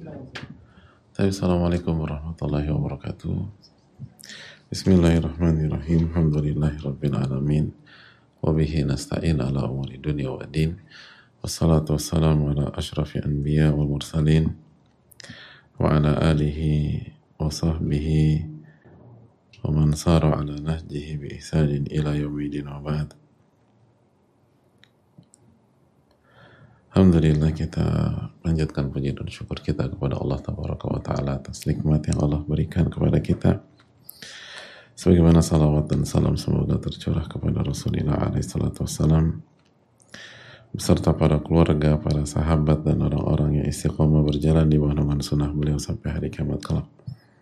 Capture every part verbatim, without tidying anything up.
Assalamualaikum warahmatullahi wabarakatuh. Bismillahirrahmanirrahim. Alhamdulillahirabbil alamin. Wa bihi nasta'in ala umuri dunya wa din. Wassalatu wassalamu ala asyrafil anbiya wal mursalin wa ala alihi wa sahbihi wa man sara ala nahjihi bi ihsanin ila yaumil wa ba'd. Alhamdulillah, kita lanjutkan puji dan syukur kita kepada Allah Tabaraka wa Ta'ala atas nikmat yang Allah berikan kepada kita. Sebagaimana salawat dan salam semoga tercurah kepada Rasulullah alaihi salatu wassalam beserta para keluarga, para sahabat dan orang-orang yang istiqomah berjalan di bawah naungan sunnah beliau sampai hari kiamat kelak.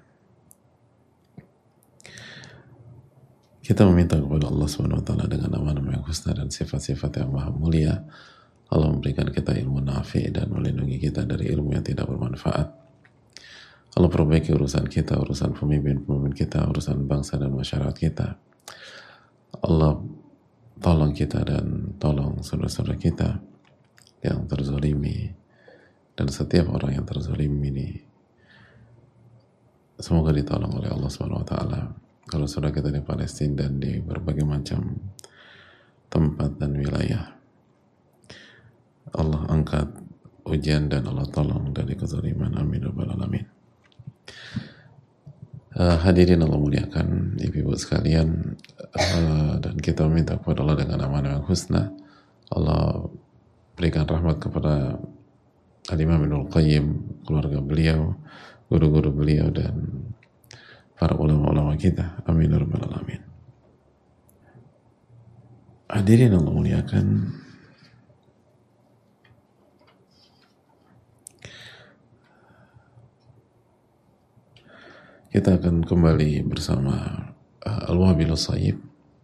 Kita meminta kepada Allah Subhanahu wa Ta'ala dengan nama-nama yang husna dan sifat-sifat yang maha mulia, Allah memberikan kita ilmu nafi dan melindungi kita dari ilmu yang tidak bermanfaat. Allah perbaiki urusan kita, urusan pemimpin-pemimpin kita, urusan bangsa dan masyarakat kita. Allah tolong kita dan tolong saudara-saudara kita yang terzalimi dan setiap orang yang terzalimi ini semoga ditolong oleh Allah Subhanahu wa Ta'ala. Kalau saudara kita di Palestina dan di berbagai macam tempat dan wilayah, Allah angkat ujian dan Allah tolong dari kezaliman. Amin rabbal alamin. Uh, hadirin Allah muliakan, ibu-ibu sekalian, uh, dan kita meminta kepada Allah dengan nama-nama yang husna. Allah berikan rahmat kepada Al-Imam Ibnul Qayyim, keluarga beliau, guru-guru beliau, dan para ulama-ulama kita. Amin rabbal alamin. Hadirin Allah muliakan, kita akan kembali bersama uh, Al-Wabilus Sayyib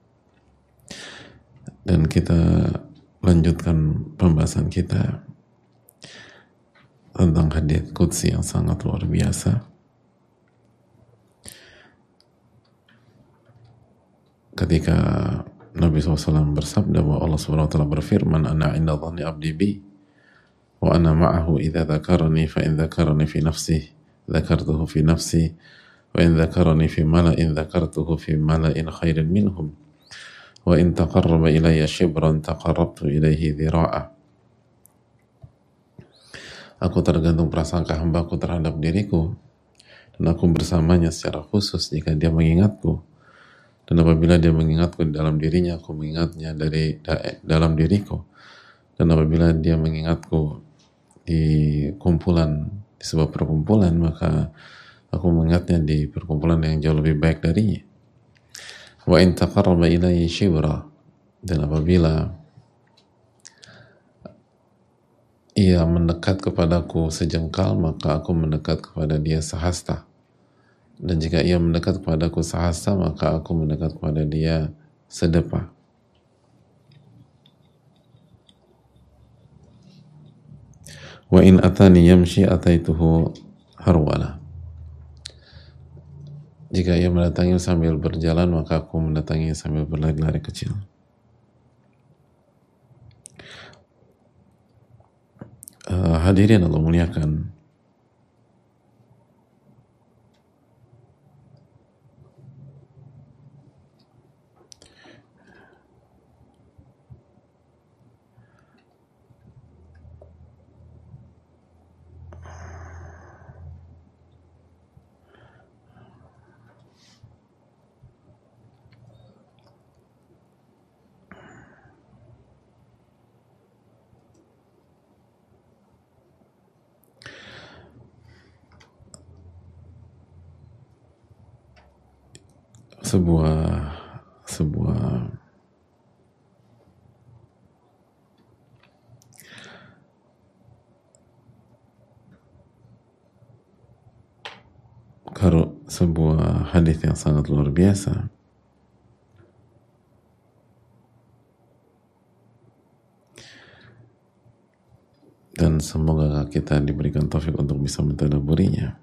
dan kita lanjutkan pembahasan kita tentang hadits qudsi yang sangat luar biasa. Ketika Nabi shallallahu alaihi wasallam bersabda bahwa Allah subhanahu wa taala berfirman, "Ana 'inda dhanni 'abdi bi wa ana ma'ahu idza dzakarani fa in dzakarani fi nafsihi dzakartuhu fi nafsi wa in dzakarani fi mala'in dzakartuhu fi mala'in khairin minhum wa in taqarraba ilayya shibran taqarrabtu ilayhi dhira'a." Aku tergantung prasangka hambaku terhadap diriku dan aku bersamanya secara khusus jika dia mengingatku, dan apabila dia mengingatku di dalam dirinya, aku mengingatnya dari da, dalam diriku, dan apabila dia mengingatku di kumpulan, di sebuah perkumpulan, maka aku mengingatnya di perkumpulan yang jauh lebih baik darinya. Wa in taqarraba ilayya shibra, dan apabila ia mendekat kepadaku sejengkal, maka aku mendekat kepada dia sehasta. Dan jika ia mendekat kepadaku sehasta, maka aku mendekat kepada dia sedepa. Wa in atani yamshi ataituhu harwala. Jika ia mendatangi sambil berjalan, maka aku mendatangi sambil berlari-lari kecil. Uh, hadirin Allah muliakan, sebuah sebuah karu, sebuah hadis yang sangat luar biasa. Dan semoga kita diberikan taufik untuk bisa mentadaburinya.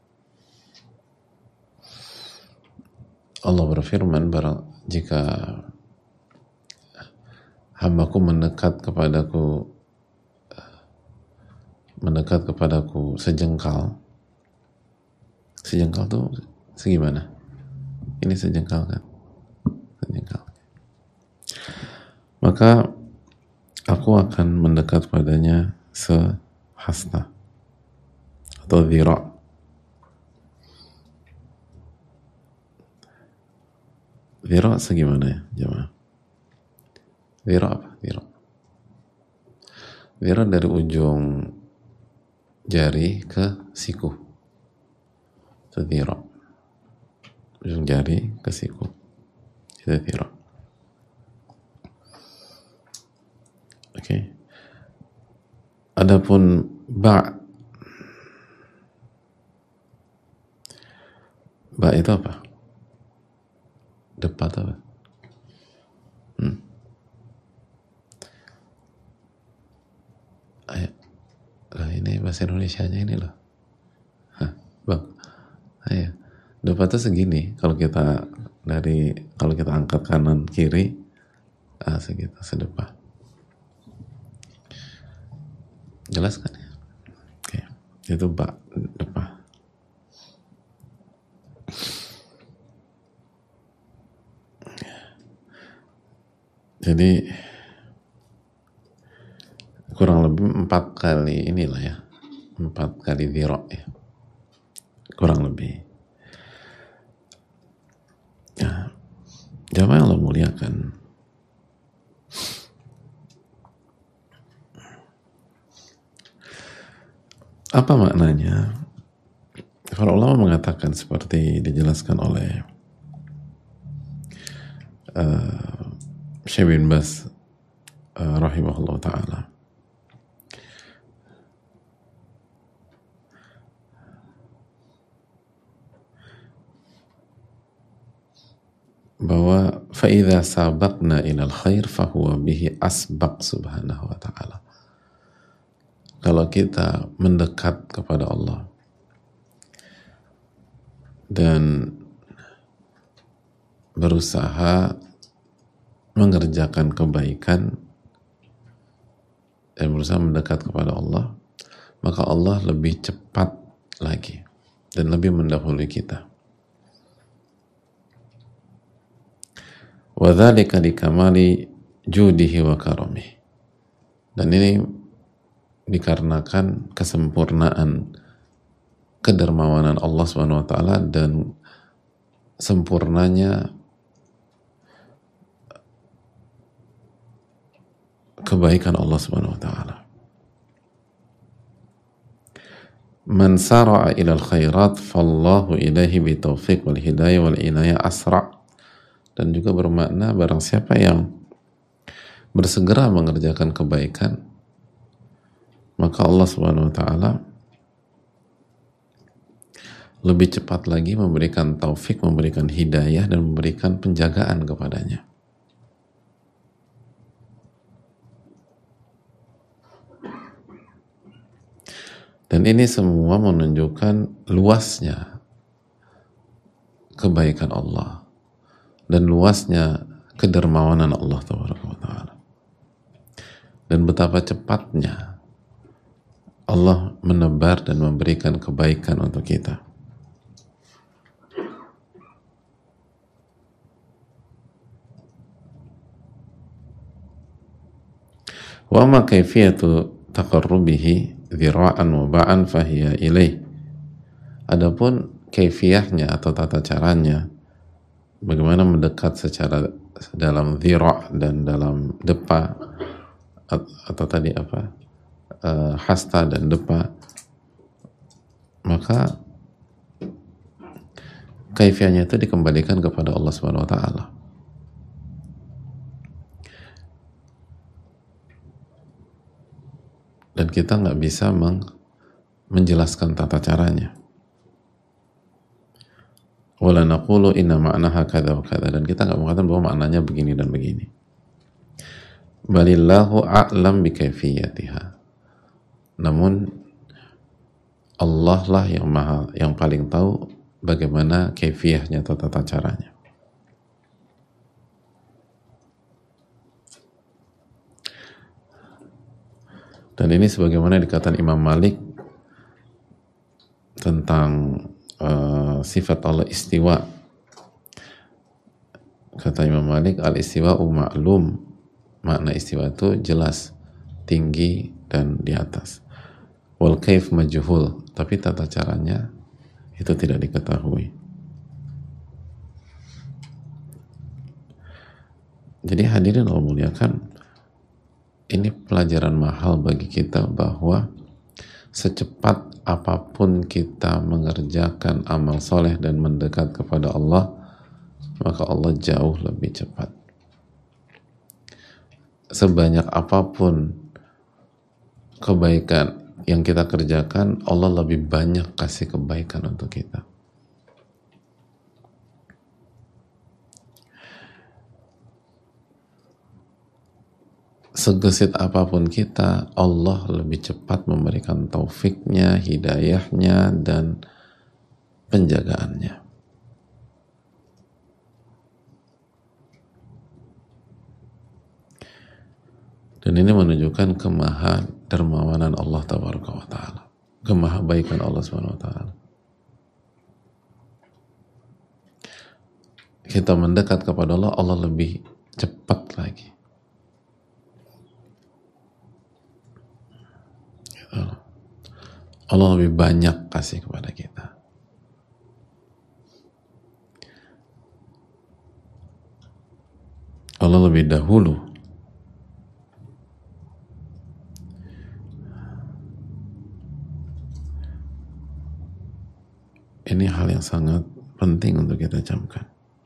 Allah berfirman, barang jika hambaku mendekat kepadaku mendekat kepadaku sejengkal, sejengkal tuh segimana? Ini sejengkal kan? Sejengkal. Maka aku akan mendekat padanya sehasta atau dhira'. Dhira' segimana ya jemaah? Dhira' apa? Dhira' Dhira' dari ujung jari ke siku. Itu dhira'. Ujung jari ke siku. Itu dhira'. Oke. Okay. Adapun ba' ba' itu apa? Depan apa? Hmm. Ayo. Lah ini bahasa Indonesianya ini loh. Hah, bang. Ayo. Depan itu segini. Kalau kita dari kalau kita angkat kanan kiri, ah segitu sedepan. Jelas kan ya? Oke. Itu ba' depan. Jadi kurang lebih empat kali inilah ya, empat kali dhira' ya, kurang lebih. Ya, jamaah yang Allah muliakan. Apa maknanya? Para ulama mengatakan seperti dijelaskan oleh uh, Syekh bin Baz uh, rahimahullah ta'ala, bahwa فَإِذَا سَابَقْنَا إِلَى الْخَيْرِ فَهُوَ بِهِ أَسْبَقْ subhanahu wa ta'ala. Kalau kita mendekat kepada Allah dan berusaha mengerjakan kebaikan dan berusaha mendekat kepada Allah, maka Allah lebih cepat lagi dan lebih mendahului kita. Wa dzalika likamali judihi wa karamihi. Dan ini dikarenakan kesempurnaan kedermawanan Allah Subhanahu wa taala dan sempurnanya kebaikan Allah Subhanahu wa taala. Man sara'a ila al-khairat fallahu ilaihi bitaufiq wal hidayah wal inayah asra'. Dan juga bermakna barang siapa yang bersegera mengerjakan kebaikan, maka Allah Subhanahu wa taala lebih cepat lagi memberikan taufik, memberikan hidayah dan memberikan penjagaan kepadanya. Dan ini semua menunjukkan luasnya kebaikan Allah dan luasnya kedermawanan Allah Taala, dan betapa cepatnya Allah menebar dan memberikan kebaikan untuk kita. Wa ma kaifiyatu taqarrubihi dzira'an wa ba'an fahiya ilaih. Adapun kaifiyahnya atau tata caranya, bagaimana mendekat secara dalam dhira' dan dalam depa, atau tadi apa, uh, hasta dan depa, maka kaifiyahnya itu dikembalikan kepada Allah Subhanahu wa taala. Dan kita nggak bisa meng menjelaskan tata caranya. Wala naqulu inna ma'naha kadza wa kadza, dan kita nggak mengatakan bahwa maknanya begini dan begini. Balillahu a'lam bi kaifiyatiha. Namun Allah lah yang maha, yang paling tahu bagaimana kaifiyahnya atau tata caranya. Dan ini sebagaimana dikatakan Imam Malik tentang uh, sifat Allah istiwa. Kata Imam Malik, al-istiwa'u ma'lum, makna istiwa itu jelas, tinggi dan di atas. Wal kaif majhul, tapi tata caranya itu tidak diketahui. Jadi hadirin Allah muliakan, ini pelajaran mahal bagi kita bahwa secepat apapun kita mengerjakan amal soleh dan mendekat kepada Allah, maka Allah jauh lebih cepat. Sebanyak apapun kebaikan yang kita kerjakan, Allah lebih banyak kasih kebaikan untuk kita. Segesit apapun kita, Allah lebih cepat memberikan taufiknya, hidayahnya, dan penjagaannya. Dan ini menunjukkan kemaha dermawanan Allah Tabaraka wa Ta'ala, kemaha baikan Allah Subhanahu wa Ta'ala. Kita mendekat kepada Allah, Allah lebih cepat lagi. Allah lebih banyak kasih kepada kita. Allah lebih dahulu. Ini hal yang sangat penting untuk kita camkan.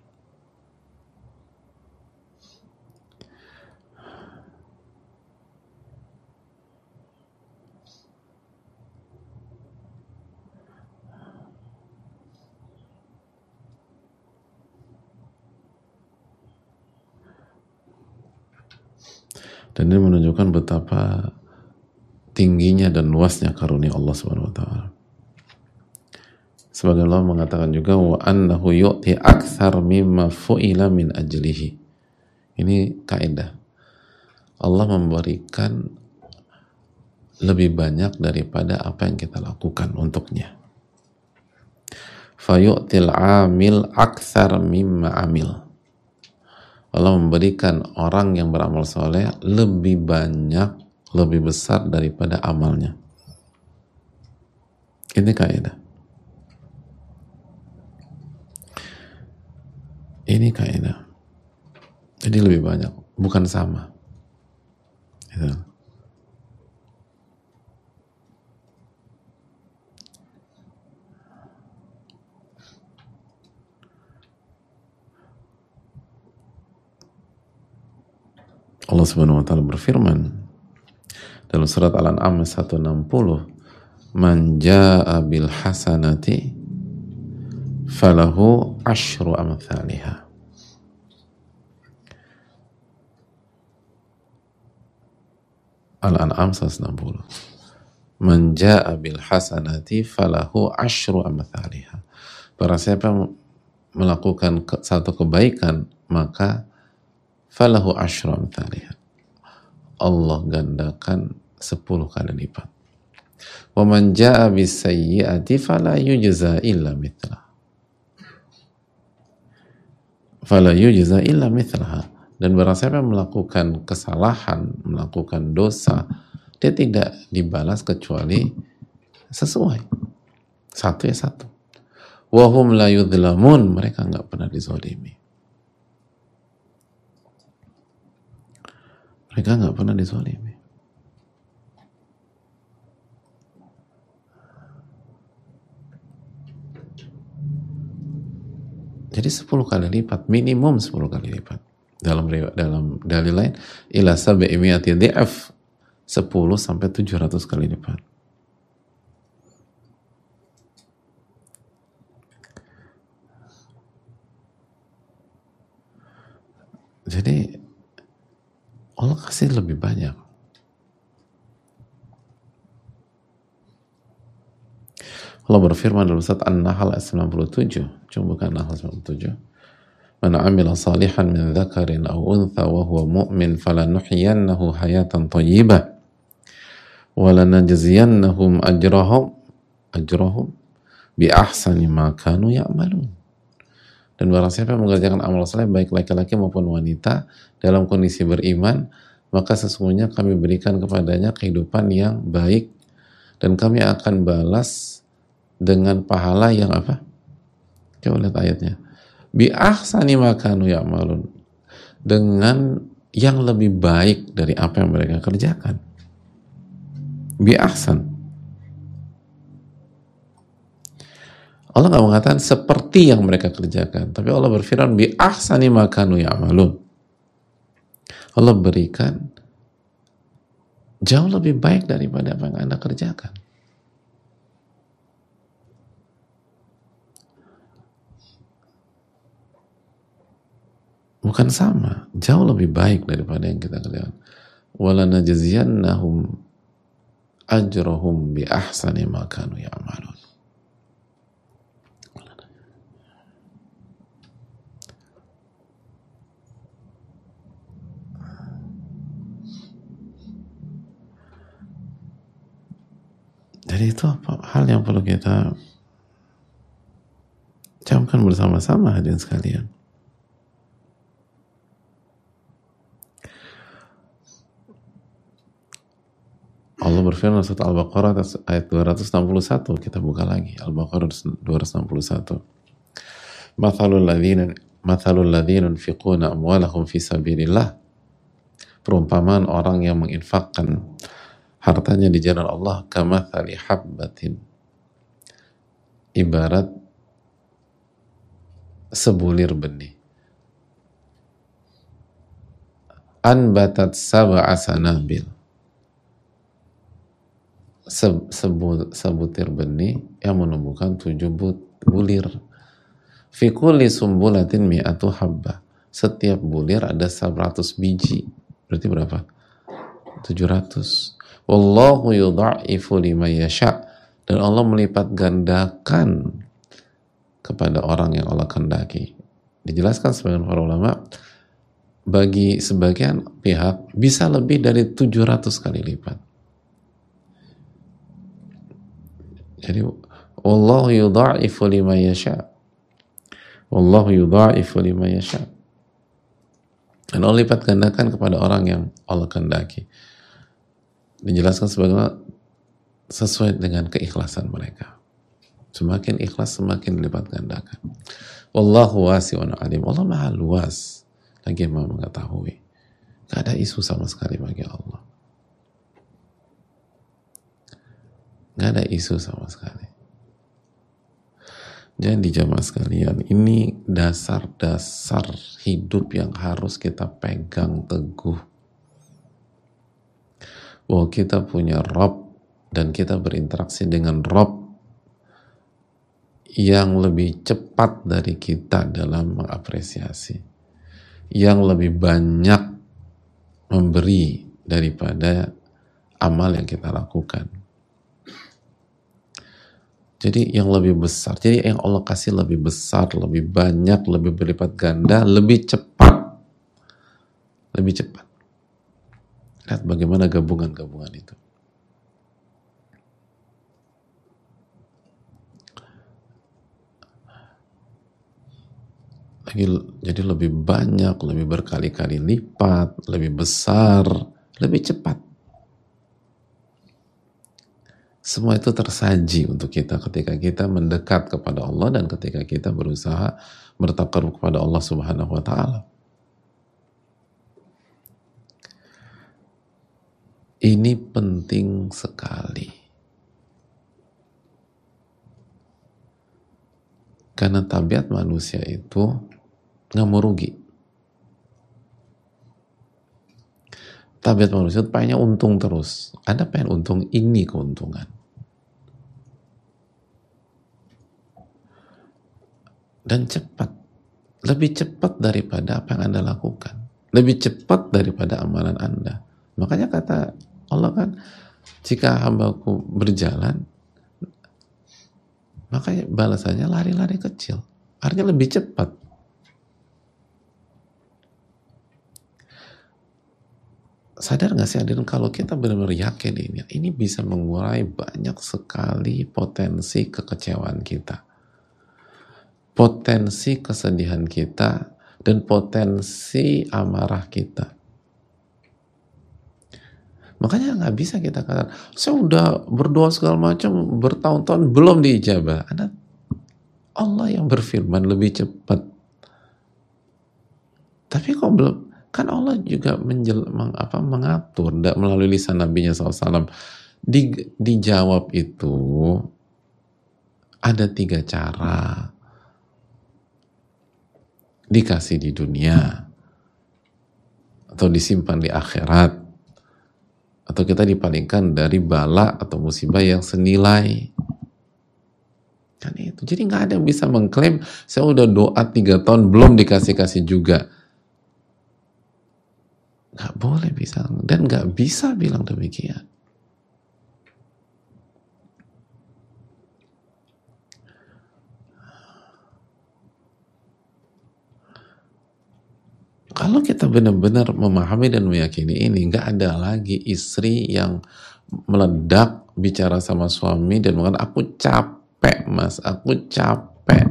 Dan ini menunjukkan betapa tingginya dan luasnya karunia Allah Subhanahu wa Ta'ala. Sebagian Allah mengatakan juga wa annahu yu'ti aktsar mimma fu'ila min ajlihi. Ini kaidah. Allah memberikan lebih banyak daripada apa yang kita lakukan untuknya. Fa yu'til 'amil aktsar mimma amil. Allah memberikan orang yang beramal soleh lebih banyak, lebih besar daripada amalnya. Ini kaidah. Ini kaidah. Jadi lebih banyak, bukan sama. Gitu. Allah Subhanahu wa Ta'ala berfirman dalam surat Al-An'am seratus enam puluh, "Man jaa'a bil hasanati falahu asyru amthaliha." Al-An'am seratus enam puluh. "Man jaa'a bil hasanati falahu asyru amthaliha." Barang siapa melakukan satu kebaikan, maka falahu asyru amthaliha, Allah gandakan sepuluh kali lipat. Wa man jaa'a bis sayyi'ati fala yujza illa mithlaha. Fala yujza illa mithlaha. Dan barang siapa melakukan kesalahan, melakukan dosa, dia tidak dibalas kecuali sesuai. Satu ya satu. Wa hum la yudhlamun, mereka enggak pernah dizalimi. Mereka nggak pernah dizalimi. Jadi sepuluh kali lipat, minimum sepuluh kali lipat. Dalam dalam dalil lain, ila sab'i mi'ati dhi'af, sepuluh sampai tujuh ratus kali lipat. Jadi Allah kasih lebih banyak. Allah berfirman dalam surat An-Nahl ayat sembilan puluh tujuh. Cuma bukan Nahl sembilan puluh tujuh. Man 'amila salihan min dzakarin aw untha wa huwa mu'min falanuhyiyannahu hayatan thayyibah walanajziyannahum ajrahum ajrahum bi ahsani ma kanu ya'malun. Dan barang siapa yang mengerjakan amal saleh baik laki-laki maupun wanita dalam kondisi beriman, maka sesungguhnya kami berikan kepadanya kehidupan yang baik dan kami akan balas dengan pahala yang apa? Coba lihat ayatnya. Bi ahsani ma kanu ya'malun. Dengan yang lebih baik dari apa yang mereka kerjakan. Bi ahsan. Allah nggak mengatakan seperti yang mereka kerjakan, tapi Allah berfirman bi ahsani ma kanu ya'malun. Allah berikan jauh lebih baik daripada apa yang Anda kerjakan. Bukan sama, jauh lebih baik daripada yang kita kerjakan. Walanajziyannahum ajrahum bi ahsani ma kanu ya'malun. Jadi itu apa, hal yang perlu kita camkan bersama-sama hadirin sekalian. Allah berfirman surat Al-Baqarah ayat dua ratus enam puluh satu, kita buka lagi Al-Baqarah dua ratus enam puluh satu. Mathalul ladzina mathalul ladzina yunfiquna amwalahum fi sabilillah. Perumpamaan orang yang menginfakkan hartanya di jalan Allah kamathali habbatin, ibarat sebulir benih, anbatat sab'a sanabil, Sebu, sebutir benih yang menumbuhkan tujuh bulir. Fi kulli sumbulatin mi'atu habba. Setiap bulir ada seratus biji. Berarti berapa? tujuh ratus. Wallahu yudha'ifu liman yasha'. Dan Allah melipat gandakan kepada orang yang Allah kehendaki. Dijelaskan sebagian para ulama, bagi sebagian pihak bisa lebih dari tujuh ratus kali lipat. Jadi wallahu yudha'ifu liman yasha. Wallahu yudha'ifu liman yasha. Dan Allah lipat gandakan kepada orang yang Allah kehendaki. Dijelaskan sebagaimana sesuai dengan keikhlasan mereka. Semakin ikhlas semakin lipat gandakan. Wallahu wasi'un alim. Allah Maha luas lagi Maha mengetahui. Gak ada isu sama sekali bagi Allah. Gak ada isu sama sekali. Jadi jamaah sekalian, ini dasar-dasar hidup yang harus kita pegang teguh. Bahwa kita punya Rabb dan kita berinteraksi dengan Rabb yang lebih cepat dari kita dalam mengapresiasi, yang lebih banyak memberi daripada amal yang kita lakukan. Jadi yang lebih besar, jadi yang Allah kasih lebih besar, lebih banyak, lebih berlipat ganda, lebih cepat. Lebih cepat. Lihat bagaimana gabungan-gabungan itu. Lagi, jadi lebih banyak, lebih berkali-kali lipat, lebih besar, lebih cepat. Semua itu tersaji untuk kita ketika kita mendekat kepada Allah dan ketika kita berusaha bertakarub kepada Allah Subhanahu wa Ta'ala. Ini penting sekali. Karena tabiat manusia itu nggak mau rugi. Tabiat manusia itu pengennya untung terus. Anda pengen untung, ini keuntungan. Dan cepat. Lebih cepat daripada apa yang Anda lakukan. Lebih cepat daripada amalan Anda. Makanya kata Allah kan, jika hambaku berjalan, makanya balasannya lari-lari kecil. Artinya lebih cepat. sadar nggak sih hadirin kalau kita benar-benar yakin ini, ini bisa mengurai banyak sekali potensi kekecewaan kita, potensi kesedihan kita, dan potensi amarah kita. Makanya nggak bisa kita katakan, saya udah berdoa segala macam bertahun-tahun belum diijabah. Anda, Allah yang berfirman lebih cepat. Tapi kok belum? Kan Allah juga menjel, meng, apa, mengatur melalui lisan Nabi-Nya shallallahu alaihi wasallam. Di, dijawab itu ada tiga cara. Dikasih di dunia, atau disimpan di akhirat, atau kita dipalingkan dari bala atau musibah yang senilai. Kan itu. Jadi nggak ada yang bisa mengklaim saya udah doa tiga tahun belum dikasih-kasih juga. Nggak boleh bisa, dan nggak bisa bilang demikian. Kalau kita benar-benar memahami dan meyakini ini, nggak ada lagi istri yang meledak bicara sama suami dan mengatakan, aku capek mas, aku capek.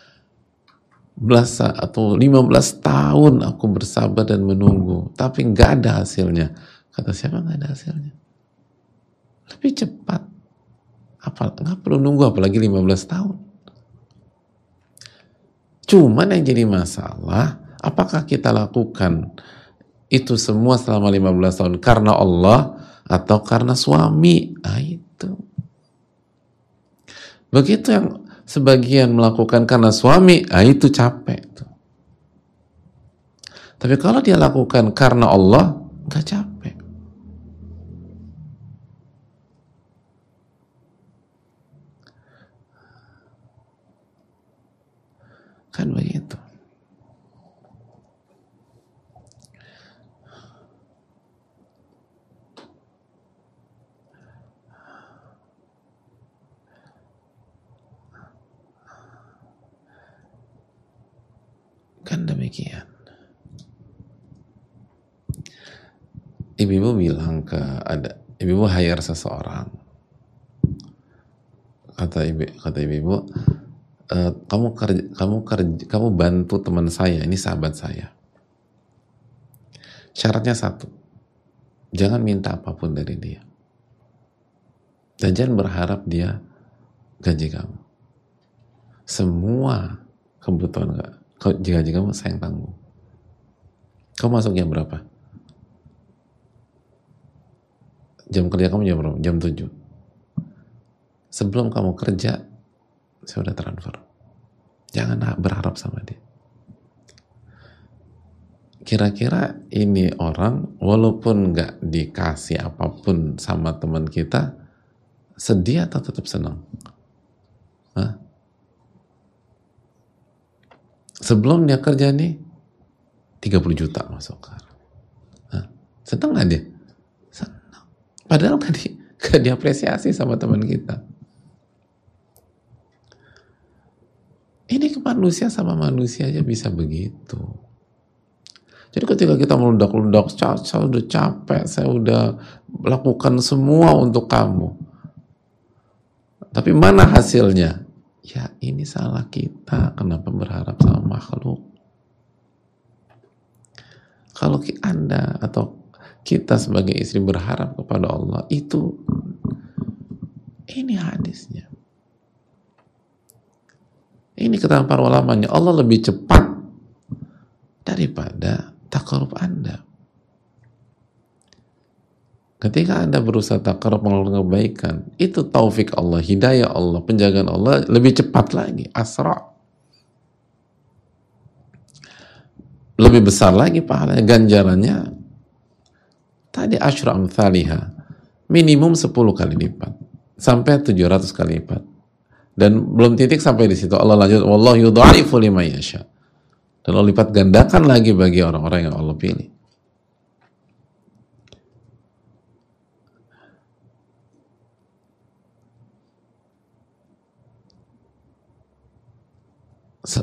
Belas atau lima belas tahun aku bersabar dan menunggu, tapi nggak ada hasilnya. Kata siapa nggak ada hasilnya? Lebih cepat. Apa, nggak perlu nunggu apalagi lima belas tahun. Cuman yang jadi masalah, apakah kita lakukan itu semua selama lima belas tahun karena Allah atau karena suami? Nah itu. Begitu yang sebagian melakukan karena suami, nah itu capek. Tapi kalau dia lakukan karena Allah, nggak capek. Kan begitu. Kan demikian. Ibu-ibu bilang ke ada ibu-ibu hire seseorang. Kata ibu kata ibu-ibu, e, kamu kerja, kamu kerja, kamu bantu teman saya, ini sahabat saya. Syaratnya satu, jangan minta apapun dari dia. Dan jangan berharap dia gaji kamu. Semua kebutuhan enggak, gaji kamu saya yang tanggung. Kamu masuk jam berapa? Jam kerja kamu jam berapa? Jam tujuh. Sebelum kamu kerja, saya udah transfer. Jangan berharap sama dia. Kira-kira ini orang, walaupun nggak dikasih apapun sama teman kita, sedih atau tetap senang? Hah? Sebelum dia kerja nih, tiga puluh juta masuk. Hah? Senang nggak dia? Senang. Padahal kan dia, kan diapresiasi sama teman kita. Ini ke manusia sama manusia aja bisa begitu. Jadi ketika kita meledak-ledak, saya udah capek, saya udah lakukan semua untuk kamu. Tapi mana hasilnya? Ya ini salah kita, kenapa berharap sama makhluk? Kalau Anda atau kita sebagai istri berharap kepada Allah, itu ini hadisnya. Ini kata para ulamanya, Allah lebih cepat daripada takarub Anda. Ketika Anda berusaha takarub melakukan kebaikan, itu taufik Allah, hidayah Allah, penjagaan Allah lebih cepat lagi, asra. Lebih besar lagi pahalanya, ganjarannya. Tadi asyra amthaliha, minimum sepuluh kali lipat, sampai tujuh ratus kali lipat. Dan belum titik sampai di situ. Allah lanjut, wallahu yudha'ifu liman yasha. Dan Allah lipat gandakan lagi bagi orang-orang yang Allah pilih.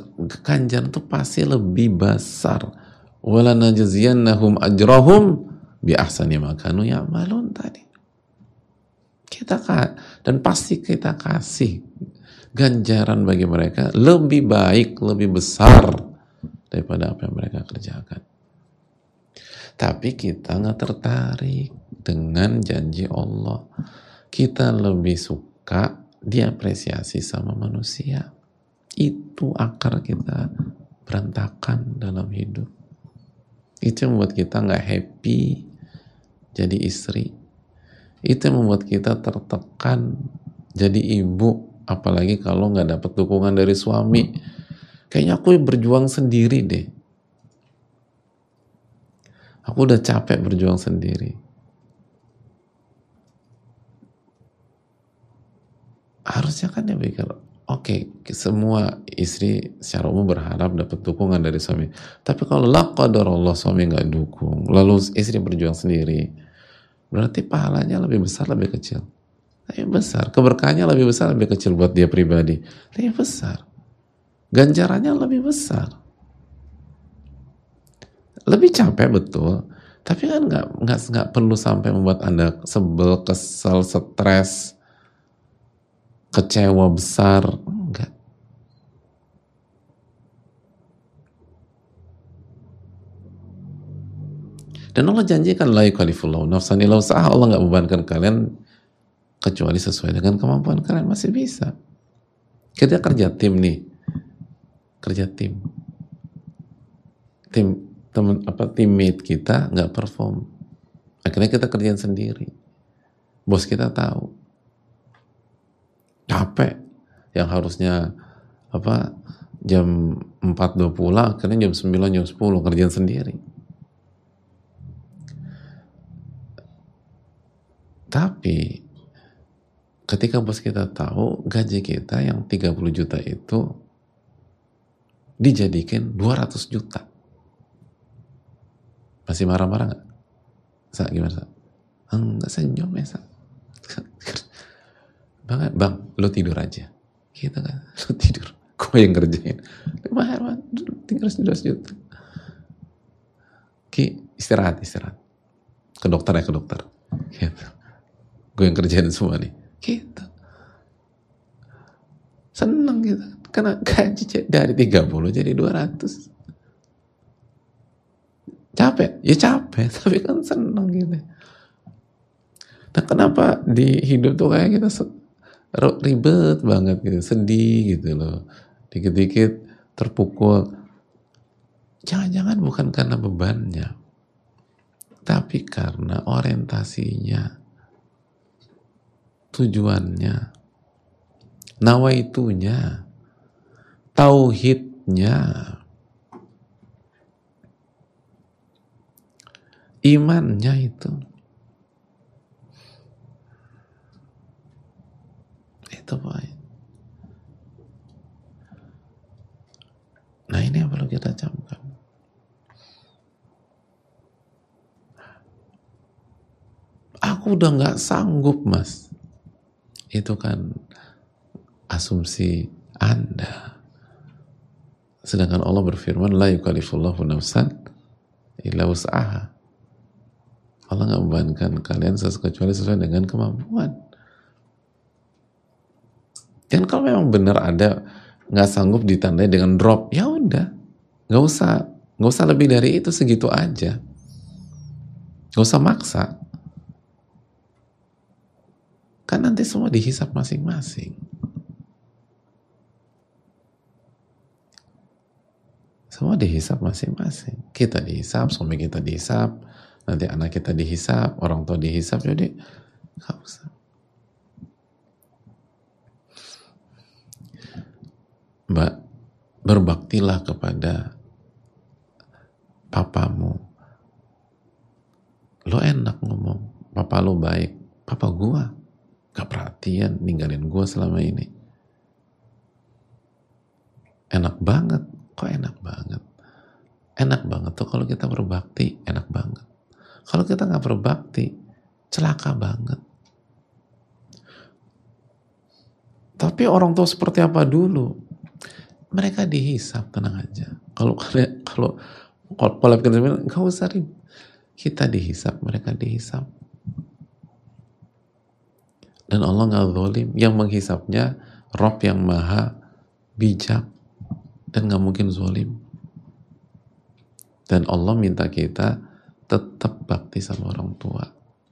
Ganjaran itu pasti lebih besar. Wala najziyannahum ajrahum bi ahsani ma kanu ya'malun tadi. Kita kan, dan pasti kita kasih ganjaran bagi mereka lebih baik, lebih besar daripada apa yang mereka kerjakan. Tapi kita nggak tertarik dengan janji Allah. Kita lebih suka diapresiasi sama manusia. Itu akar kita berantakan dalam hidup. Itu yang membuat kita nggak happy jadi istri. Itu yang membuat kita tertekan jadi ibu, apalagi kalau nggak dapat dukungan dari suami. Kayaknya aku berjuang sendiri deh. Aku udah capek berjuang sendiri. Harusnya kan dia pikir, oke, okay, semua istri secara umum berharap dapat dukungan dari suami. Tapi kalau la qadarullah suami nggak dukung, lalu istri berjuang sendiri, berarti pahalanya lebih besar, lebih kecil? Lebih besar. Keberkahannya lebih besar, lebih kecil buat dia pribadi? Lebih besar. Ganjarannya lebih besar. Lebih capek betul, tapi kan nggak nggak nggak perlu sampai membuat Anda sebel, kesel, stres, kecewa besar. Enggak. Dan Allah janjikan la yukallifullahu nafsan illa wus'aha. Allah nggak bebankan kalian kecuali sesuai dengan kemampuan kalian. Masih bisa. Kita kerja tim nih, kerja tim, tim teman apa teammate kita nggak perform, akhirnya kita kerjain sendiri. Bos kita tahu, capek, yang harusnya apa jam empat udah pulang, akhirnya jam sembilan, jam sepuluh kerjain sendiri. Tapi ketika bos kita tahu gaji kita yang tiga puluh juta itu dijadikan dua ratus juta, masih marah-marah nggak? Sa, gimana Sa? Enggak, senyum ya Sa. Bang, bang, lo tidur aja. Gitu kan, lo tidur. Gue yang ngerjain. Mahal, tiga ratus juta. Ki, istirahat, istirahat. Ke dokter ya, ke dokter. Gitu. Gue yang kerjain semua nih. Gitu. Seneng gitu. Karena gaji dari tiga puluh jadi dua ratus. Capek? Ya capek, tapi kan seneng gitu. Nah kenapa di hidup tuh kayak kita ribet banget gitu, sedih gitu loh. Dikit-dikit terpukul. Jangan-jangan bukan karena bebannya, tapi karena orientasinya, tujuannya, nawaitunya, tauhidnya, imannya itu. Itu poin. Nah ini yang perlu kita camkan. Aku udah gak sanggup mas. Itu kan asumsi Anda. Sedangkan Allah berfirman, la yukallifullahu nafsan illa wus'aha. Allah gak membebankan kalian kecuali sesuai dengan kemampuan. Dan kalau memang benar ada nggak sanggup ditandai dengan drop, ya udah, nggak usah, nggak usah lebih dari itu, segitu aja, nggak usah maksa, kan nanti semua dihisap masing-masing, semua dihisap masing-masing, kita dihisap, suami kita dihisap, nanti anak kita dihisap, orang tua dihisap, jadi nggak usah. Mbak, berbaktilah kepada papamu. Lo enak ngomong, papa lo baik, papa gua gak perhatian, ninggalin gua selama ini. Enak banget, kok enak banget? Enak banget tuh kalau kita berbakti, enak banget. Kalau kita gak berbakti, celaka banget. Tapi orang tua seperti apa dulu? Mereka dihisap, tenang aja. Kalau kalau kalau pola pikir sebenarnya nggak usah ribet. Kita dihisap, mereka dihisap. Dan Allah nggak zalim, yang menghisapnya Rob yang maha bijak dan nggak mungkin zalim. Dan Allah minta kita tetap bakti sama orang tua.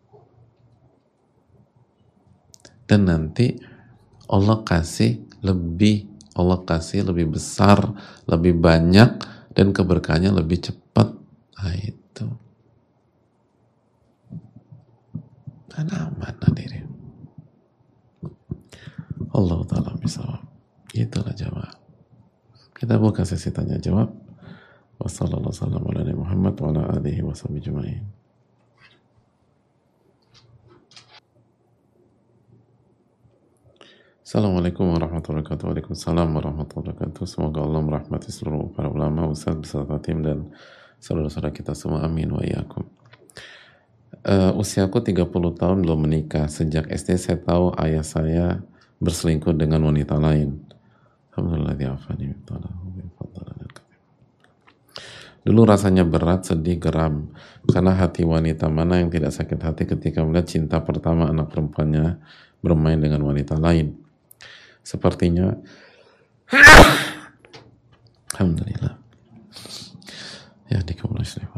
Dan nanti Allah kasih lebih, Allah kasih lebih besar, lebih banyak, dan keberkahannya lebih cepat. Nah itu kan aman hadirin. Allah Ta'ala misal. Itulah jawab. Kita buka sesi tanya jawab. Wassalamualaikum warahmatullahi wabarakatuh wa ala alihi wa sahbihi ajma'in. Assalamualaikum warahmatullahi wabarakatuh. Waalaikumsalam warahmatullahi wabarakatuh. Semoga Allah merahmati seluruh para ulama, ustaz beserta tim dan saudara-saudara kita semua. Amin wa iyyakum. Uh, usiaku tiga puluh tahun belum menikah. Sejak S D saya tahu ayah saya berselingkuh dengan wanita lain. Alhamdulillah di'afani. Dulu rasanya berat, sedih, geram. Karena hati wanita mana yang tidak sakit hati ketika melihat cinta pertama anak perempuannya bermain dengan wanita lain. Sepertinya Alhamdulillah. Ya dikabulkan.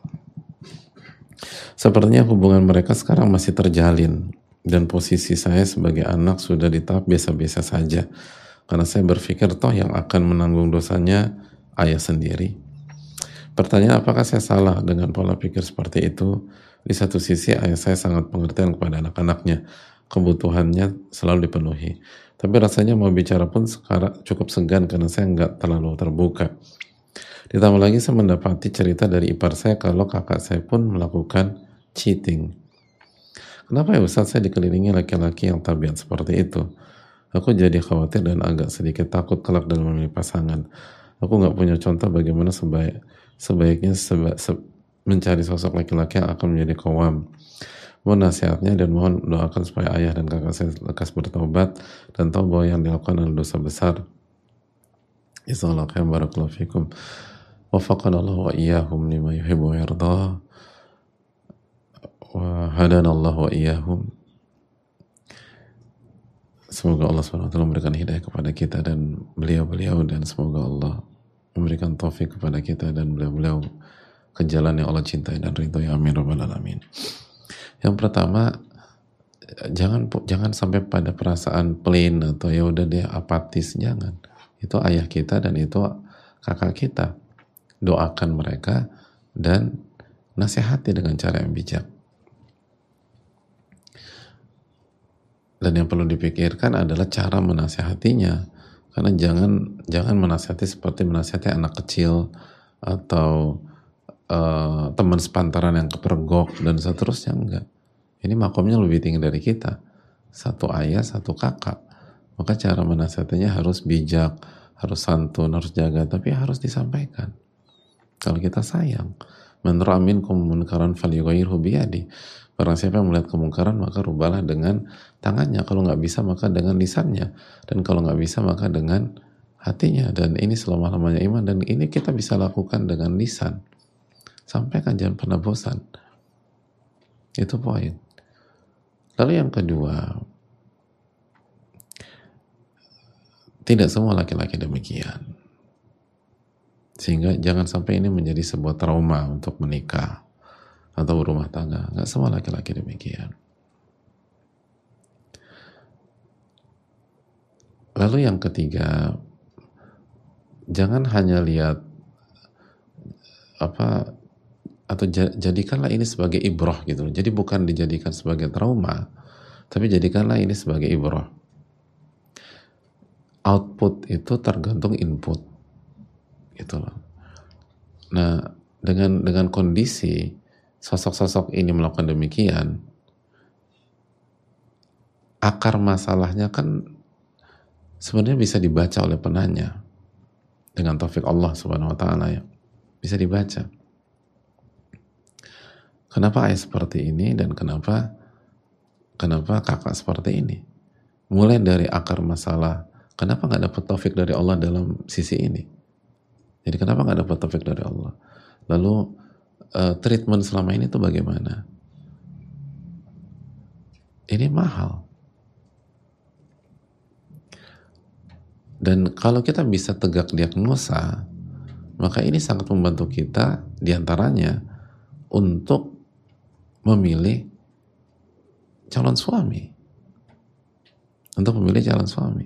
Sepertinya hubungan mereka sekarang masih terjalin. Dan posisi saya sebagai anak sudah di tahap biasa-biasa saja. Karena saya berpikir toh yang akan menanggung dosanya ayah sendiri. Pertanyaan, apakah saya salah dengan pola pikir seperti itu? Di satu sisi ayah saya sangat pengertian kepada anak-anaknya. Kebutuhannya selalu dipenuhi. Tapi rasanya mau bicara pun sekarang cukup segan karena saya nggak terlalu terbuka. Ditambah lagi saya mendapati cerita dari ipar saya kalau kakak saya pun melakukan cheating. Kenapa ya Ustaz saya dikelilingi laki-laki yang tabiat seperti itu? Aku jadi khawatir dan agak sedikit takut kelak dalam memilih pasangan. Aku nggak punya contoh bagaimana sebaik, sebaiknya seba, se, mencari sosok laki-laki yang akan menjadi qawwam. Mohon nasihatnya dan mohon doakan supaya ayah dan kakak saya lekas bertaubat dan tahu bahwa yang dilakukan adalah dosa besar. Jazakallahu khairan barakallahu fikum. Wafaqanallahu wa iyyahum lima yuhibbu wa yardah. Wa hadanallahu wa iyyahum. Semoga Allah subhanahu wa taala memberikan hidayah kepada kita dan beliau-beliau, dan semoga Allah memberikan taufik kepada kita dan beliau-beliau ke jalan yang Allah cintai dan ridhoi. Amin rabbal alamin. Yang pertama, jangan jangan sampai pada perasaan plain atau ya udah dia apatis, jangan. Itu ayah kita dan itu kakak kita. Doakan mereka dan nasihati dengan cara yang bijak. Dan yang perlu dipikirkan adalah cara menasihatinya, karena jangan jangan menasihati seperti menasihati anak kecil atau uh, teman sepantaran yang kepergok dan seterusnya. Enggak, ini makomnya lebih tinggi dari kita, satu ayah satu kakak, maka cara menasihatinya harus bijak, harus santun, harus jaga, tapi harus disampaikan kalau kita sayang. Man ra'a minkum munkaran falyughayyirhu biyadi. Barang siapa yang melihat kemungkaran maka rubahlah dengan tangannya, kalau nggak bisa maka dengan lisannya, dan kalau nggak bisa maka dengan hatinya. Dan ini selama-lamanya iman, dan ini kita bisa lakukan dengan lisan. Sampaikan, jangan pernah bosan. Itu poin. Lalu yang kedua, tidak semua laki-laki demikian. Sehingga jangan sampai ini menjadi sebuah trauma untuk menikah atau berumah tangga. Nggak semua laki-laki demikian. Lalu yang ketiga, jangan hanya lihat apa atau jadikanlah ini sebagai ibrah gitu. Jadi bukan dijadikan sebagai trauma, tapi jadikanlah ini sebagai ibrah. Output itu tergantung input, gitu loh. Nah, dengan dengan kondisi sosok-sosok ini melakukan demikian, akar masalahnya kan sebenarnya bisa dibaca oleh penanya dengan taufik Allah subhanahu wa ta'ala, ya. Bisa dibaca. Kenapa ayah seperti ini dan kenapa kenapa kakak seperti ini? Mulai dari akar masalah, kenapa nggak dapat taufik dari Allah dalam sisi ini? Jadi kenapa nggak dapat taufik dari Allah? Lalu uh, treatment selama ini tuh bagaimana? Ini mahal. Dan kalau kita bisa tegak diagnosa, maka ini sangat membantu kita diantaranya untuk memilih calon suami. Untuk memilih calon suami.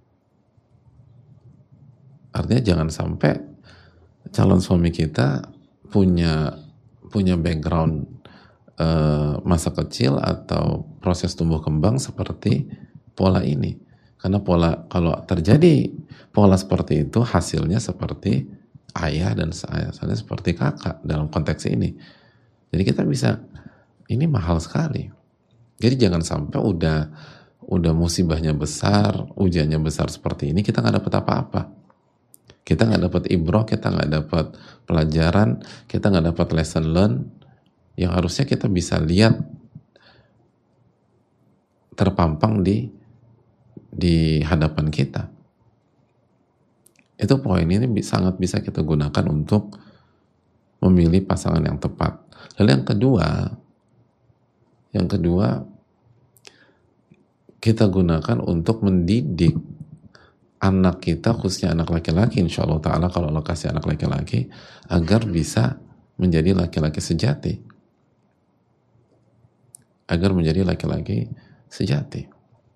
Artinya jangan sampai calon suami kita punya punya background uh, masa kecil atau proses tumbuh kembang seperti pola ini. Karena pola, kalau terjadi pola seperti itu, hasilnya seperti ayah dan hasilnya seperti kakak dalam konteks ini. Jadi kita bisa, ini mahal sekali. Jadi jangan sampai udah udah musibahnya besar, ujiannya besar seperti ini, kita nggak dapat apa-apa. Kita nggak dapat ibroh, kita nggak dapat pelajaran, kita nggak dapat lesson learn yang harusnya kita bisa lihat terpampang di di hadapan kita. Itu poin ini sangat bisa kita gunakan untuk memilih pasangan yang tepat. Lalu yang kedua, yang kedua kita gunakan untuk mendidik anak kita, khususnya anak laki-laki, insya Allah ta'ala kalau Allah kasih anak laki-laki, agar bisa menjadi laki-laki sejati. Agar menjadi laki-laki sejati.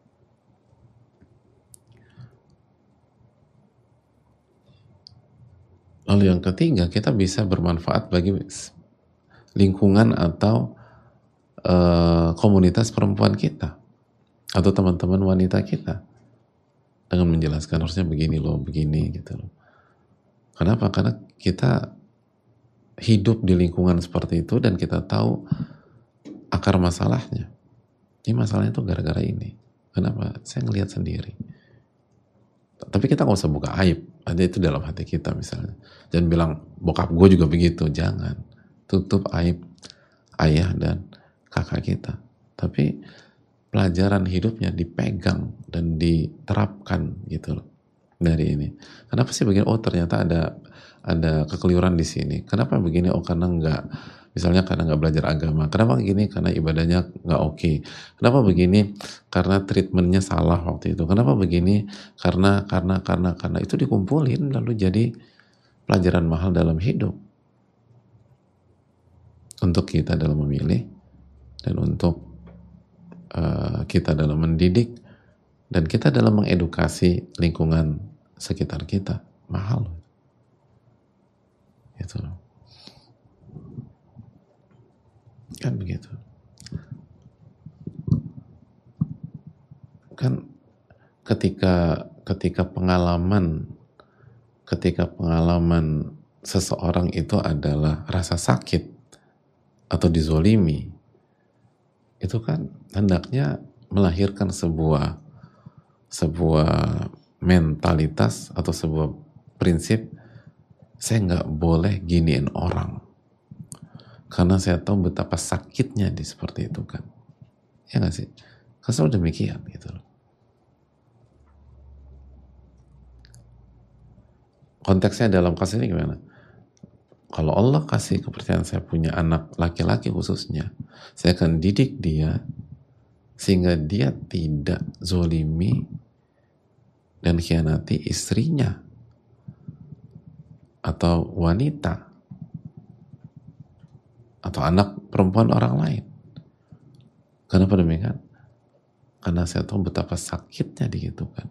Lalu yang ketiga, kita bisa bermanfaat bagi lingkungan atau uh, komunitas perempuan kita atau teman-teman wanita kita dengan menjelaskan harusnya begini loh, begini gitu loh. Kenapa? Karena kita hidup di lingkungan seperti itu dan kita tahu akar masalahnya. Ini masalahnya tuh gara-gara ini. Kenapa? Saya ngelihat sendiri. Tapi kita nggak usah buka aib. Ada itu dalam hati kita misalnya. Jangan bilang bokap gue juga begitu. Jangan. Tutup aib ayah dan kakak kita. Tapi pelajaran hidupnya dipegang dan diterapkan gitu loh dari ini. Kenapa sih begini? Oh ternyata ada ada kekeliruan di sini. Kenapa begini? Oh karena nggak, misalnya karena nggak belajar agama. Kenapa begini? Karena ibadahnya nggak oke. Okay. Kenapa begini? Karena treatmentnya salah waktu itu. Kenapa begini? Karena karena karena karena itu dikumpulin lalu jadi pelajaran mahal dalam hidup untuk kita dalam memilih dan untuk Uh, kita dalam mendidik dan kita dalam mengedukasi lingkungan sekitar kita. Mahal gitu kan, begitu kan. ketika ketika pengalaman ketika pengalaman seseorang itu adalah rasa sakit atau dizolimi, itu kan hendaknya melahirkan sebuah sebuah mentalitas atau sebuah prinsip, saya nggak boleh giniin orang karena saya tahu betapa sakitnya di seperti itu kan, ya nggak sih? Kan selalu demikian gitu loh. Konteksnya dalam kasus ini gimana? Kalau Allah kasih kepercayaan saya punya anak laki-laki khususnya, saya akan didik dia sehingga dia tidak zolimi dan khianati istrinya atau wanita atau anak perempuan orang lain. Kenapa demikian? Karena saya tahu betapa sakitnya digitukan.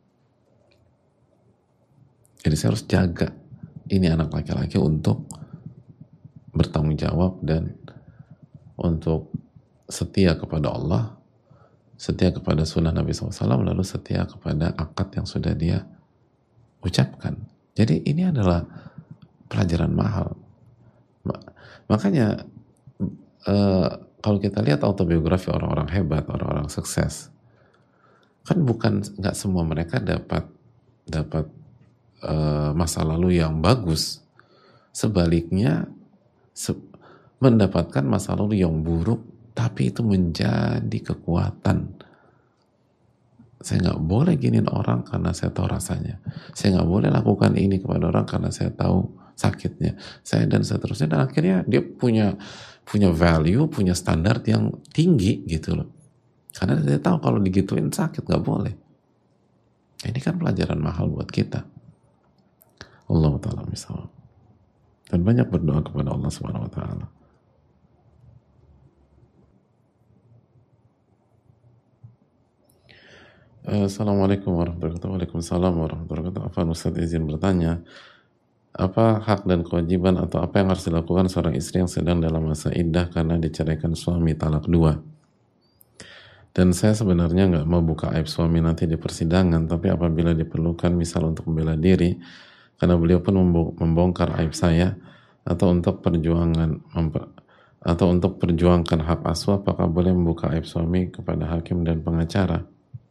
Jadi saya harus jaga ini anak laki-laki untuk bertanggung jawab dan untuk setia kepada Allah, setia kepada sunnah Nabi shallallahu alaihi wasallam, lalu setia kepada akad yang sudah dia ucapkan. Jadi ini adalah pelajaran mahal. Makanya eh, kalau kita lihat autobiografi orang-orang hebat, orang-orang sukses, kan bukan nggak semua mereka dapat dapat eh, masa lalu yang bagus. Sebaliknya se- mendapatkan masa lalu yang buruk, tapi itu menjadi kekuatan. Saya nggak boleh giniin orang karena saya tahu rasanya. Saya nggak boleh lakukan ini kepada orang karena saya tahu sakitnya saya dan seterusnya, dan akhirnya dia punya punya value, punya standar yang tinggi gitu loh, karena dia tahu kalau digituin sakit nggak boleh. Ini kan pelajaran mahal buat kita. Allah Ta'ala misal, dan banyak berdoa kepada Allah Subhanahu Wa Ta'ala. Assalamualaikum warahmatullahi wabarakatuh. Waalaikumsalam warahmatullahi wabarakatuh. Afan Ustaz izin bertanya, apa hak dan kewajiban atau apa yang harus dilakukan seorang istri yang sedang dalam masa iddah karena diceraikan suami talak dua? Dan saya sebenarnya nggak mau buka aib suami nanti di persidangan, tapi apabila diperlukan misal untuk membela diri karena beliau pun membongkar aib saya, atau untuk perjuangan atau untuk perjuangkan hak asuh, apakah boleh membuka aib suami kepada hakim dan pengacara?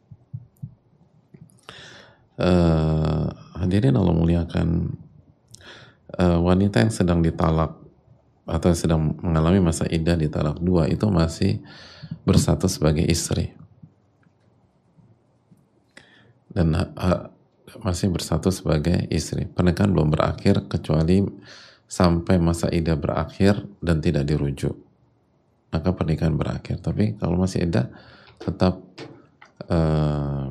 Uh, hadirin Allah muliakan, uh, wanita yang sedang ditalak atau yang sedang mengalami masa iddah di talak dua itu masih berstatus sebagai istri dan uh, masih berstatus sebagai istri. Pernikahan belum berakhir kecuali sampai masa iddah berakhir dan tidak dirujuk, maka pernikahan berakhir. Tapi kalau masih iddah tetap uh,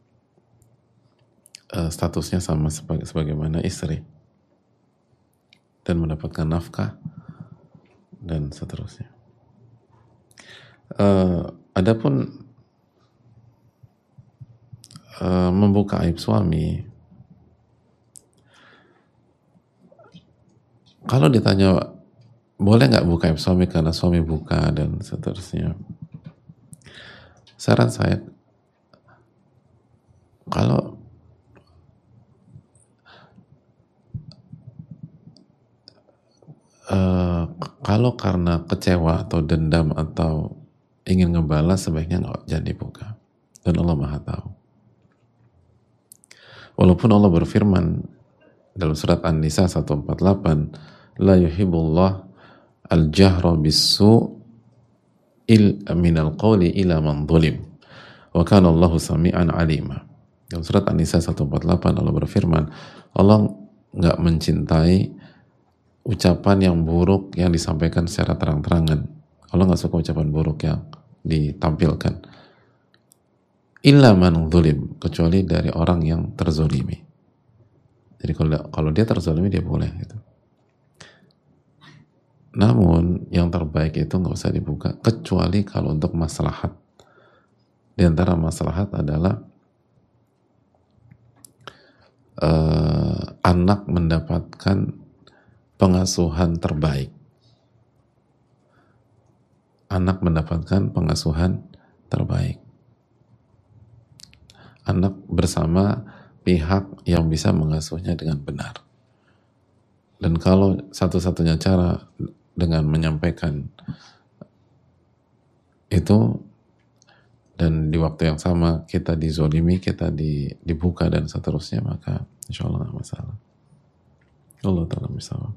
uh, statusnya sama sebagai, sebagaimana istri dan mendapatkan nafkah dan seterusnya. Uh, adapun uh, membuka aib suami, kalau ditanya boleh nggak buka aib suami karena suami buka dan seterusnya, saran saya kalau uh, kalau karena kecewa atau dendam atau ingin ngebalas, sebaiknya nggak jadi buka, dan Allah Maha tahu. Walaupun Allah berfirman dalam surat An-Nisa seratus empat puluh delapan, la yuhibbullah al-jahra bis-su' il minal qawli ila man dhulim wa kana Allahu sami'an alima. Dalam surat An-Nisa seratus empat puluh delapan Allah berfirman, Allah nggak mencintai ucapan yang buruk yang disampaikan secara terang-terangan. Allah nggak suka ucapan buruk yang ditampilkan. Illa man dhulim, kecuali dari orang yang terzolimi. Jadi kalau kalau dia terzolimi dia boleh gitu. Namun yang terbaik itu nggak usah dibuka, kecuali kalau untuk maslahat. Di antara maslahat adalah uh, anak mendapatkan pengasuhan terbaik. Anak mendapatkan pengasuhan terbaik. Anak bersama pihak yang bisa mengasuhnya dengan benar. Dan kalau satu-satunya cara dengan menyampaikan itu, dan di waktu yang sama kita dizolimi, kita di, dibuka dan seterusnya, maka insya Allah nggak masalah. Allah Ta'ala misalnya.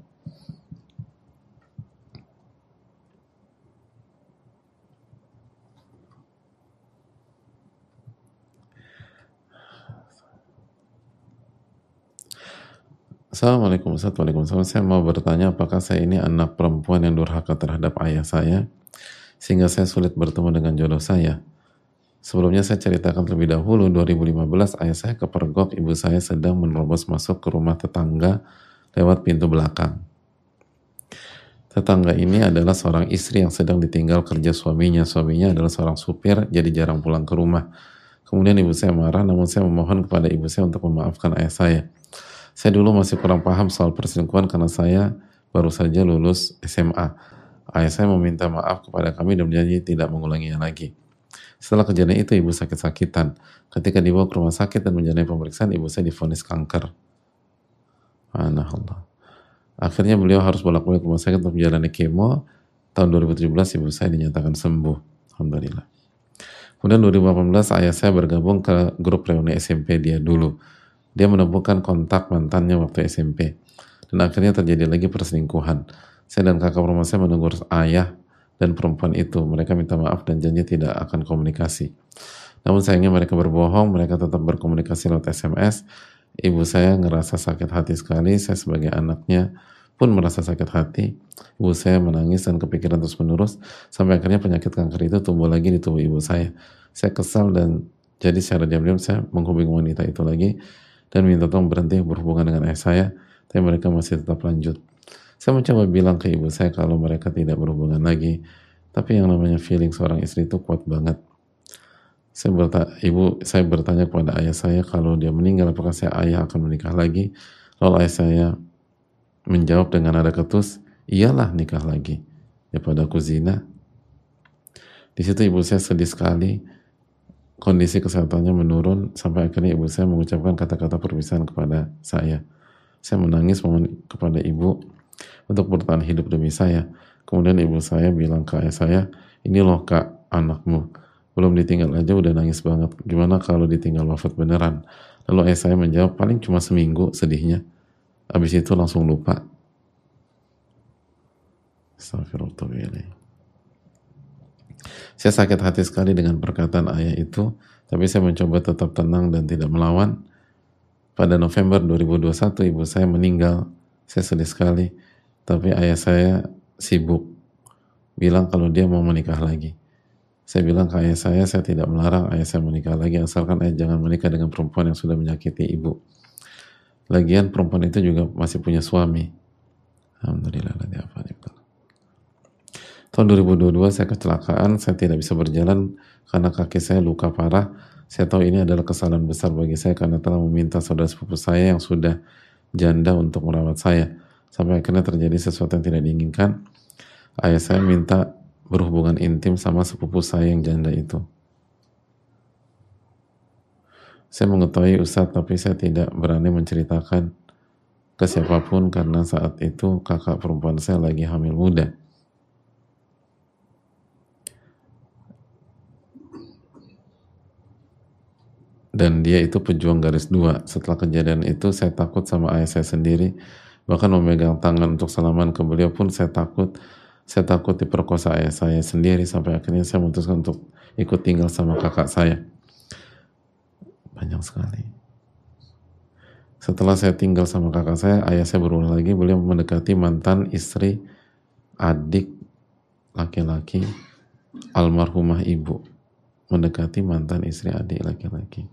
Assalamualaikum Ustaz. Waalaikumsalam. Saya mau bertanya, apakah saya ini anak perempuan yang durhaka terhadap ayah saya sehingga saya sulit bertemu dengan jodoh saya? Sebelumnya saya ceritakan terlebih dahulu, dua ribu lima belas ayah saya kepergok ibu saya sedang menerobos masuk ke rumah tetangga lewat pintu belakang. Tetangga ini adalah seorang istri yang sedang ditinggal kerja suaminya. Suaminya adalah seorang supir, jadi jarang pulang ke rumah. Kemudian ibu saya marah, namun saya memohon kepada ibu saya untuk memaafkan ayah saya. Saya dulu masih kurang paham soal perselingkuhan karena saya baru saja lulus S M A. Ayah saya meminta maaf kepada kami dan berjanji tidak mengulanginya lagi. Setelah kejadian itu, ibu sakit-sakitan. Ketika dibawa ke rumah sakit dan menjalani pemeriksaan, ibu saya divonis kanker. Subhanallah. Akhirnya beliau harus bolak-balik ke rumah sakit untuk menjalani kemo. Tahun dua ribu tujuh belas ibu saya dinyatakan sembuh. Alhamdulillah. Kemudian dua ribu delapan belas ayah saya bergabung ke grup reuni S M P dia dulu. Dia menemukan kontak mantannya waktu S M P. Dan akhirnya terjadi lagi perselingkuhan. Saya dan kakak rumah saya menegur ayah dan perempuan itu. Mereka minta maaf dan janji tidak akan komunikasi. Namun sayangnya mereka berbohong, mereka tetap berkomunikasi lewat S M S. Ibu saya ngerasa sakit hati sekali, saya sebagai anaknya pun merasa sakit hati. Ibu saya menangis dan kepikiran terus menerus sampai akhirnya penyakit kanker itu tumbuh lagi di tubuh ibu saya. Saya kesal dan jadi secara diam-diam saya menghubungi wanita itu lagi dan minta tolong berhenti berhubungan dengan ayah saya, tapi mereka masih tetap lanjut. Saya mencoba bilang ke ibu saya kalau mereka tidak berhubungan lagi, tapi yang namanya feeling seorang istri itu kuat banget. Saya bertanya, ibu saya bertanya kepada ayah saya kalau dia meninggal apakah saya ayah akan menikah lagi. Lalu ayah saya menjawab dengan nada ketus, iyalah nikah lagi daripada aku zina. Di situ ibu saya sedih sekali, kondisi kesehatannya menurun sampai akhirnya ibu saya mengucapkan kata-kata perpisahan kepada saya. Saya menangis mohon kepada ibu untuk bertahan hidup demi saya. Kemudian ibu saya bilang ke ayah saya, ini loh kak anakmu, belum ditinggal aja udah nangis banget, gimana kalau ditinggal wafat beneran? Lalu ayah saya menjawab, paling cuma seminggu sedihnya, habis itu langsung lupa. Astagfirullahaladzim. Saya sakit hati sekali dengan perkataan ayah itu, tapi saya mencoba tetap tenang dan tidak melawan. Pada November dua ribu dua puluh satu ibu saya meninggal, saya sedih sekali, tapi ayah saya sibuk, bilang kalau dia mau menikah lagi. Saya bilang ke ayah saya, saya tidak melarang ayah saya menikah lagi, asalkan ayah jangan menikah dengan perempuan yang sudah menyakiti ibu. Lagian perempuan itu juga masih punya suami. Alhamdulillah. Tahun dua ribu dua puluh dua saya kecelakaan, saya tidak bisa berjalan karena kaki saya luka parah. Saya tahu ini adalah kesalahan besar bagi saya karena telah meminta saudara sepupu saya yang sudah janda untuk merawat saya. Sampai akhirnya terjadi sesuatu yang tidak diinginkan. Ayah saya minta berhubungan intim sama sepupu saya yang janda itu. Saya mengetahui Ustadz, tapi saya tidak berani menceritakan ke siapapun karena saat itu kakak perempuan saya lagi hamil muda. Dan dia itu pejuang garis dua. Setelah kejadian itu saya takut sama ayah saya sendiri, bahkan memegang tangan untuk salaman ke beliau pun saya takut. Saya takut diperkosa ayah saya sendiri sampai akhirnya saya memutuskan untuk ikut tinggal sama kakak saya. Panjang sekali. Setelah saya tinggal sama kakak saya, ayah saya berulang lagi, beliau mendekati mantan istri adik laki-laki almarhumah ibu. Mendekati mantan istri adik laki-laki.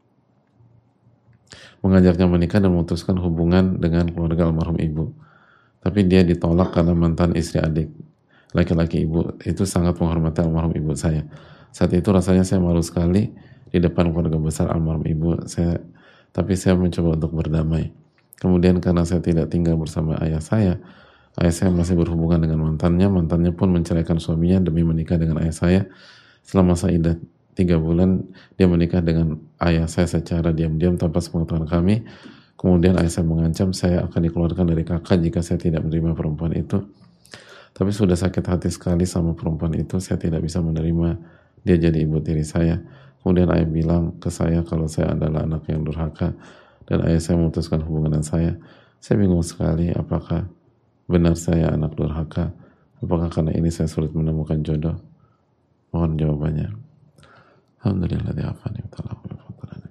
Mengajaknya menikah dan memutuskan hubungan dengan keluarga almarhum ibu. Tapi dia ditolak karena mantan istri adik laki-laki ibu itu sangat menghormati almarhum ibu saya. Saat itu rasanya saya malu sekali di depan keluarga besar almarhum ibu saya, tapi saya mencoba untuk berdamai. Kemudian karena saya tidak tinggal bersama ayah saya, ayah saya masih berhubungan dengan mantannya, mantannya pun menceraikan suaminya demi menikah dengan ayah saya. Selama masa iddah tiga bulan, dia menikah dengan ayah saya secara diam-diam tanpa sepengetahuan kami. Kemudian ayah saya mengancam saya akan dikeluarkan dari kakak jika saya tidak menerima perempuan itu. Tapi sudah sakit hati sekali sama perempuan itu, saya tidak bisa menerima dia jadi ibu tiri saya. Kemudian ayah bilang ke saya kalau saya adalah anak yang durhaka dan ayah saya memutuskan hubungan dengan saya. Saya bingung sekali, apakah benar saya anak durhaka? Apakah karena ini saya sulit menemukan jodoh? Mohon jawabannya. Alhamdulillah di'afani wa ta'ala wa fadlana.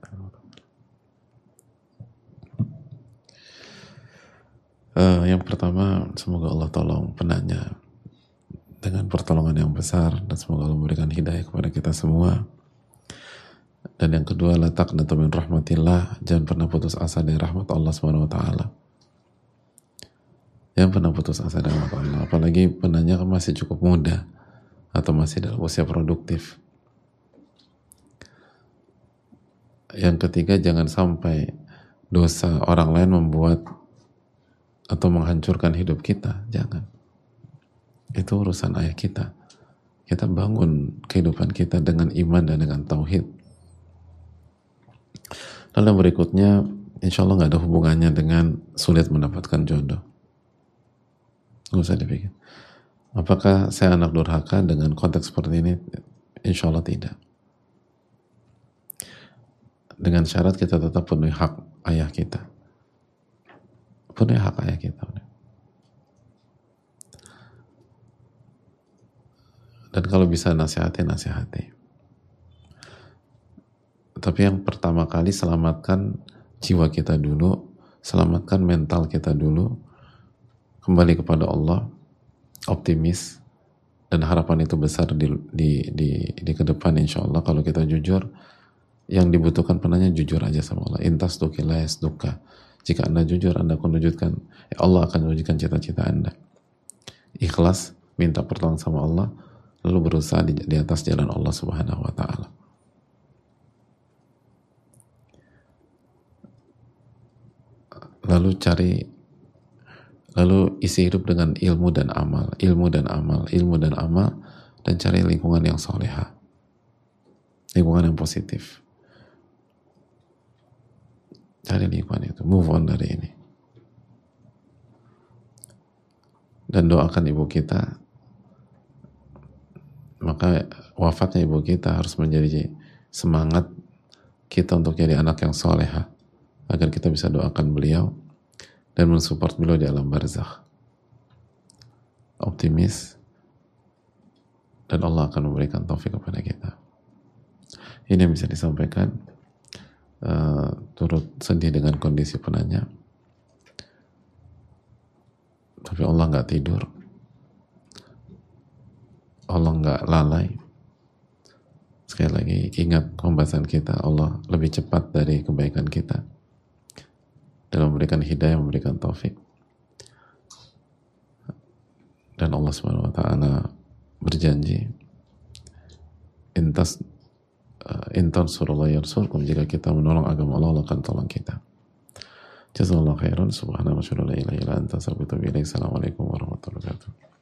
Uh, yang pertama, semoga Allah tolong penanya dengan pertolongan yang besar dan semoga Allah memberikan hidayah kepada kita semua. Dan yang kedua, la taqnatu min rahmatillah, jangan pernah putus asa dari rahmat Allah subhanahu wa ta'ala. Jangan pernah putus asa dari rahmat Allah, apalagi penanya masih cukup muda atau masih dalam usia produktif. Yang ketiga, jangan sampai dosa orang lain membuat atau menghancurkan hidup kita. Jangan. Itu urusan ayah kita. Kita bangun kehidupan kita dengan iman dan dengan tauhid. Lalu yang berikutnya, insya Allah gak ada hubungannya dengan sulit mendapatkan jodoh. Gak usah dipikir. Apakah saya anak durhaka dengan konteks seperti ini? Insya Allah tidak. Dengan syarat kita tetap penuhi hak ayah kita. Penuhi hak ayah kita. Dan kalau bisa nasihati, nasihati. Tapi yang pertama kali selamatkan jiwa kita dulu, selamatkan mental kita dulu, kembali kepada Allah, optimis, dan harapan itu besar di di di, di ke depan insya Allah kalau kita jujur. Yang dibutuhkan penanya jujur aja sama Allah. Intas tukila yasduka. Jika Anda jujur, Anda akan wujudkan, ya Allah akan wujudkan cita-cita Anda. Ikhlas, minta pertolongan sama Allah, lalu berusaha di, di atas jalan Allah Subhanahu wa Ta'ala. Lalu cari, lalu isi hidup dengan ilmu dan amal, ilmu dan amal, ilmu dan amal, dan cari lingkungan yang soleha, lingkungan yang positif. Cari lingkungan itu, move on dari ini. Dan doakan ibu kita, maka wafatnya ibu kita harus menjadi semangat kita untuk jadi anak yang soleha, agar kita bisa doakan beliau dan mensupport beliau di alam barzakh. Optimis, dan Allah akan memberikan taufik kepada kita. Ini yang bisa disampaikan. Uh, turut sedih dengan kondisi penanya, tapi Allah nggak tidur, Allah nggak lalai. Sekali lagi ingat pembahasan kita, Allah lebih cepat dari kebaikan kita dalam memberikan hidayah, memberikan taufik. Dan Allah subhanahu wa ta'ala berjanji, intas intan surullah yarsurkum, jika kita menolong agama Allah, Allah akan tolong kita. Jazakallahu khairan. Subhanallah wa la ilaha illa anta astaghfiruka wa atubu ilaik. Assalamualaikum warahmatullahi wabarakatuh.